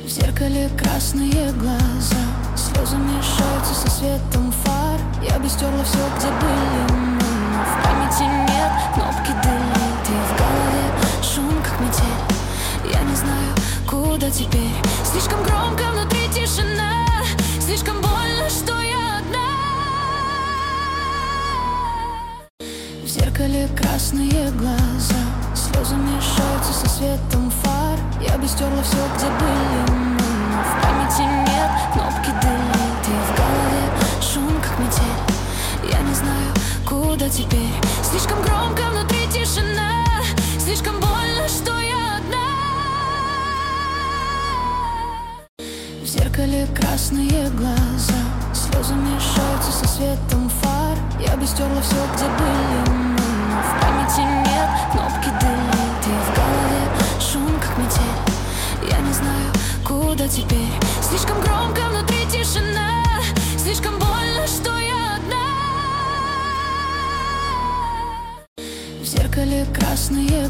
зеркале красные глаза, слезы мешаются со светом фар. Я бы стерла все, где были мы, но в памяти нет кнопки delete. И в голове шум, как метель, я не знаю, куда теперь. Слишком громко внутри тишина, слишком больно, что я одна. В зеркале красные глаза, слезы мешаются со светом фар. Я бы стерла все, где были мы, но в памяти нет кнопки delete. И в голове шум, как метель, я не знаю, куда теперь. Слишком громко внутри тишина, слишком больно, что я одна. В зеркале красные глаза, слезы мешаются со светом фар. Я бы стерла все, где были мы, но в памяти нет кнопки delete. И в голове шум, как метель, я не знаю, куда теперь. Слишком громко внутри тишина, слишком больно, что я одна. В зеркале красные